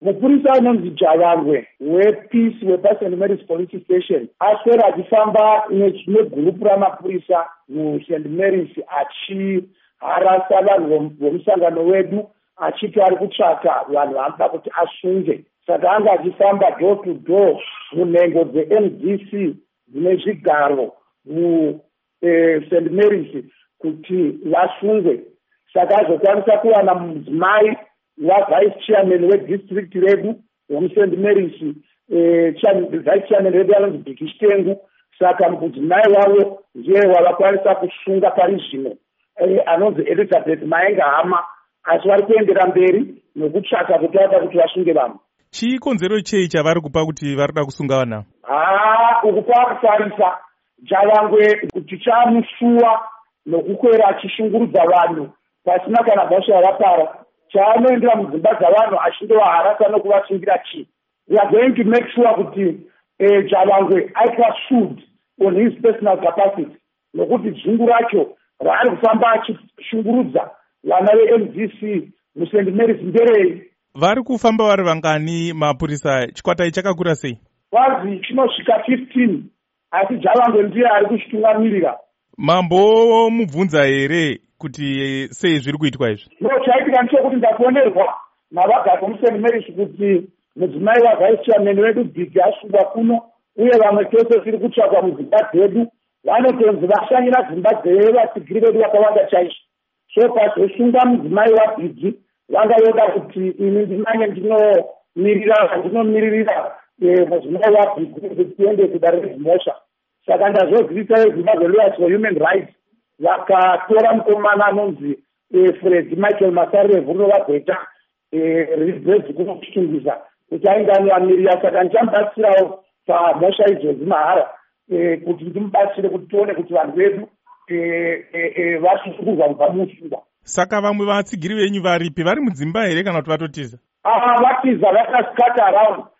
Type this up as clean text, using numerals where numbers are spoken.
mupurisa anonzi Javangwe wePeace wepaSt Mary's Police Station aswera achifamba negurupu ramapurisa muSt Mary's achiharasa vanhu vomusangano wedu achiti ari kutsvaka vanhu vanoda kuti asunge. Saka anga achifamba door to door munhengo dzeMDC dzine zvigaro muSt Mary's kuti vasungwe. Saka azokwanisa kuwana mudzimai wavice chairman wedistrict redu womuSt Mary's, vice chairman redu anonzi Bhikishitengu. Saka mudzimai wavo ndiye wavakwanisa kusunga pari zvino, anonzi Elizabeth Maenga Hama, asi vari kuendera mberi nokutsvaka kuti vada kuti vasunge vanhu. Chikonzero chei chavari kupa kuti varida kusunga vanhu? Uku kwakutarisa Javangwe kuti chamusuwa nokukwera achishungurudza vanhu pasina kana bhasha rapara. Chaanoendera mudzimba dzavanhu achindovaharasa nokuvasungira chii. We are going to make sure kuti Javangwe aitwa sued on his personal capacity, nokuti dzungu racho raari kufamba achishungurudza vana veMDC muSt Mary's nderei. Vari kufamba vari vangani mapurisa? Chikwata chakakura sei? Vazi chinosvika 15, asi Javangwe ndiye ari kuchitungamirira. Mambo mubvunza here kuti sei zviri kuitwa izvi? No, chaitika ndechekuti ndakuonerwa navagari vomuSt Mary's kuti mudzimai wavice chairman wedu Bhigi asungwa kuno, uye vamwe tose tiri kutsvakwa mudzimba dzedu vanotonzi vashanyira dzimba dzevasigiri vedu vakawanda chaizvo. So pazosunga mudzimai waBhigi vanga voda kuti ini ndinanye ndinomiririra mudzimai waBhigi kuti tiende kudare rezimosha. Saka ndazozivisa veZimbabwe Lawyers for Human Rights vakatora mukomana anonzi Fred Michael Masarire Vhuno vagweta rizedzi kunokushungisa kuti ainge anovamirira. Saka ndichamubatsirawo pamhosva idzozi mahara kuti ndimubatsire kuti tione kuti vanhu vedu vasusurwa kubva musungwa. Saka vamwe vatsigiri venyu varipi? Vari mudzimba here kana kuti vatotiza? Vatiza, vakaskata around.